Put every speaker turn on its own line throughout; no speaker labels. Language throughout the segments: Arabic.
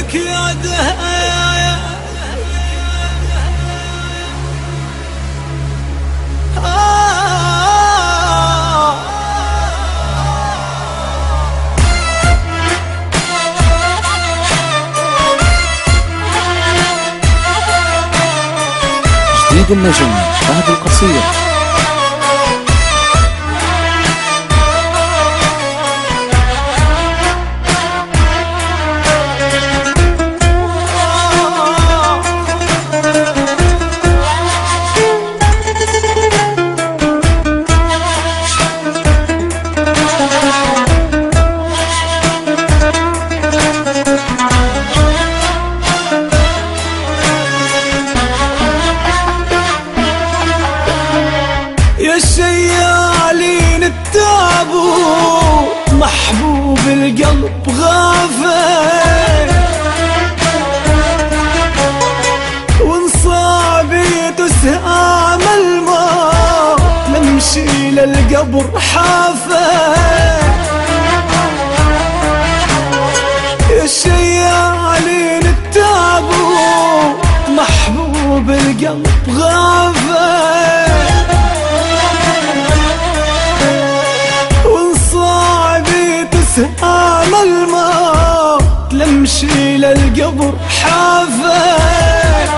لك يا دهر
جديد النجم فهد القصير.
الشيالين التابوت محبوب القلب غافل، وانصابيت سهام الموت نمشي للقبر حافل. الشيالين التابوت محبوب القلب غافل، سهام الموت لمشي للقبر حافل.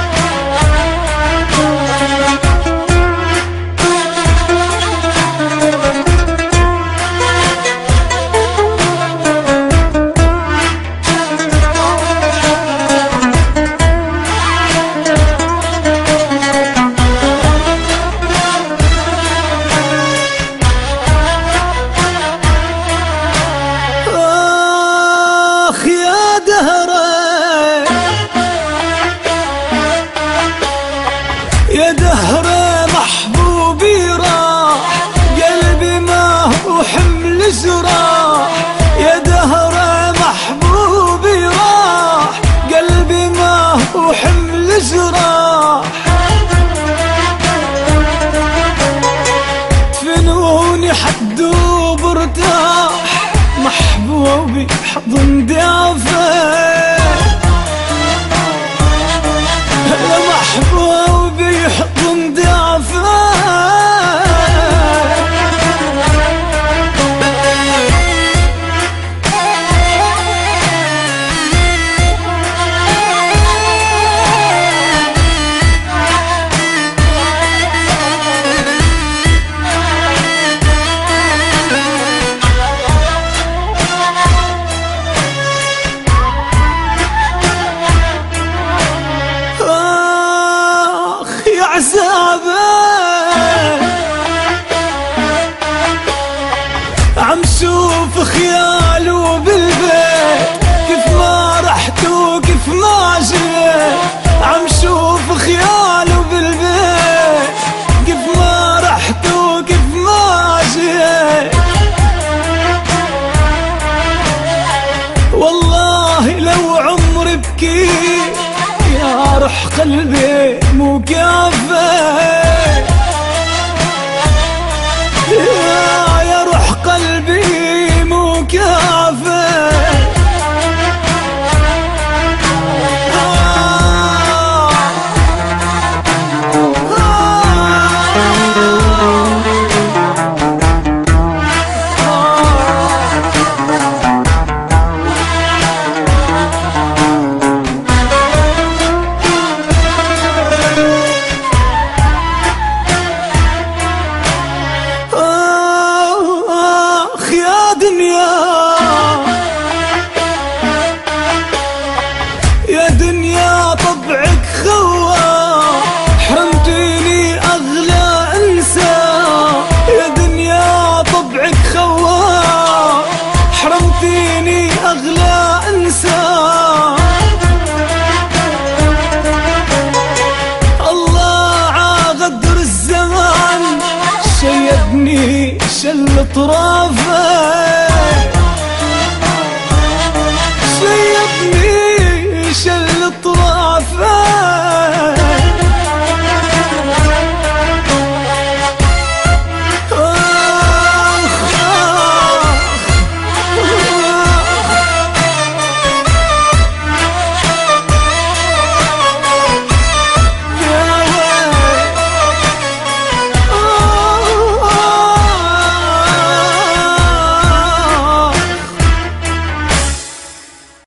يا دهر محبوبي راح قلبي ما هو حمل جراح. يا دهر محبوبي راح قلبي ما هو حمل جراح. تفنوني حدوب ارتاح محبوبي حضن دافع. يا محبوبي حضن دافع. عم شوف خياله بالبيت كيف ما رحت وكيف ما جيت. عم شوف خياله بالبيت كيف ما رحت وكيف ما جيت. والله لو عمري بكيت يا روح قلبي مو كافي. يا روح قلبي مو كافي. يا دنيا طبعك خوار حرمتيني أغلى إنسان. يا دنيا طبعك خوار حرمتيني أغلى إنسان. الله عاغدر الزمان شيدني شل طرافه.